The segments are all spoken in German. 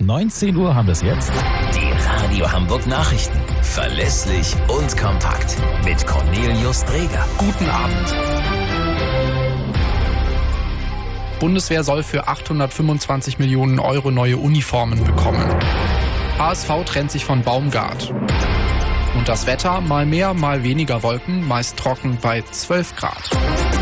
19 Uhr haben wir es jetzt. Die Radio Hamburg Nachrichten. Verlässlich und kompakt. Mit Cornelius Dreger. Guten Abend. Bundeswehr soll für 825 Millionen Euro neue Uniformen bekommen. HSV trennt sich von Baumgart. Und das Wetter, mal mehr, mal weniger Wolken, meist trocken bei 12 Grad.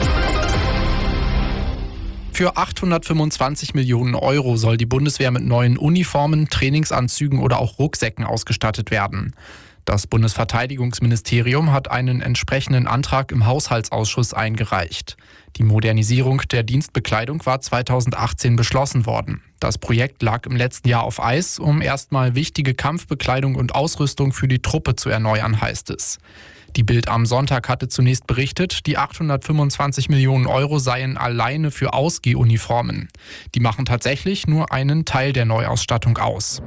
Für 825 Millionen Euro soll die Bundeswehr mit neuen Uniformen, Trainingsanzügen oder auch Rucksäcken ausgestattet werden. Das Bundesverteidigungsministerium hat einen entsprechenden Antrag im Haushaltsausschuss eingereicht. Die Modernisierung der Dienstbekleidung war 2018 beschlossen worden. Das Projekt lag im letzten Jahr auf Eis, um erstmal wichtige Kampfbekleidung und Ausrüstung für die Truppe zu erneuern, heißt es. Die Bild am Sonntag hatte zunächst berichtet, die 825 Millionen Euro seien alleine für Ausgehuniformen. Die machen tatsächlich nur einen Teil der Neuausstattung aus.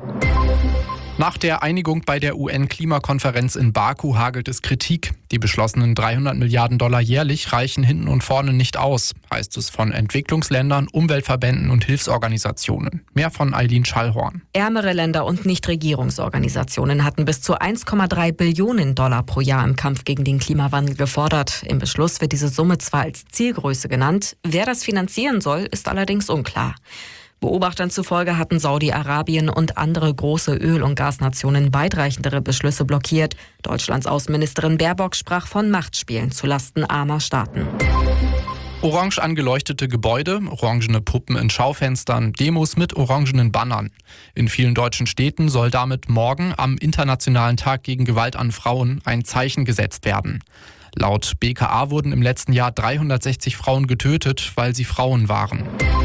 Nach der Einigung bei der UN-Klimakonferenz in Baku hagelt es Kritik. Die beschlossenen 300 Milliarden Dollar jährlich reichen hinten und vorne nicht aus, heißt es von Entwicklungsländern, Umweltverbänden und Hilfsorganisationen. Mehr von Eileen Schallhorn. Ärmere Länder und Nichtregierungsorganisationen hatten bis zu 1,3 Billionen Dollar pro Jahr im Kampf gegen den Klimawandel gefordert. Im Beschluss wird diese Summe zwar als Zielgröße genannt, wer das finanzieren soll, ist allerdings unklar. Beobachtern zufolge hatten Saudi-Arabien und andere große Öl- und Gasnationen weitreichendere Beschlüsse blockiert. Deutschlands Außenministerin Baerbock sprach von Machtspielen zulasten armer Staaten. Orange angeleuchtete Gebäude, orangene Puppen in Schaufenstern, Demos mit orangenen Bannern. In vielen deutschen Städten soll damit morgen am Internationalen Tag gegen Gewalt an Frauen ein Zeichen gesetzt werden. Laut BKA wurden im letzten Jahr 360 Frauen getötet, weil sie Frauen waren.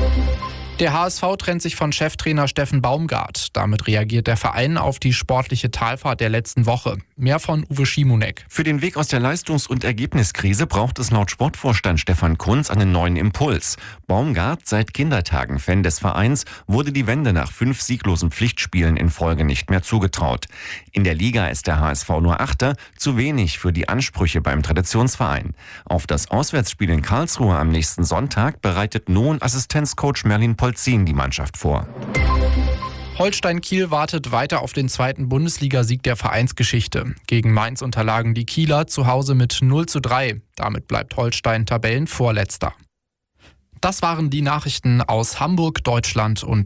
Der HSV trennt sich von Cheftrainer Steffen Baumgart. Damit reagiert der Verein auf die sportliche Talfahrt der letzten Woche. Mehr von Uwe Schimonek. Für den Weg aus der Leistungs- und Ergebniskrise braucht es laut Sportvorstand Stefan Kunz einen neuen Impuls. Baumgart, seit Kindertagen Fan des Vereins, wurde die Wende nach 5 sieglosen Pflichtspielen in Folge nicht mehr zugetraut. In der Liga ist der HSV nur Achter, zu wenig für die Ansprüche beim Traditionsverein. Auf das Auswärtsspiel in Karlsruhe am nächsten Sonntag bereitet nun Assistenzcoach Merlin Polzin die Mannschaft vor. Holstein Kiel wartet weiter auf den zweiten Bundesligasieg der Vereinsgeschichte. Gegen Mainz unterlagen die Kieler zu Hause mit 0:3. Damit bleibt Holstein Tabellenvorletzter. Das waren die Nachrichten aus Hamburg, Deutschland und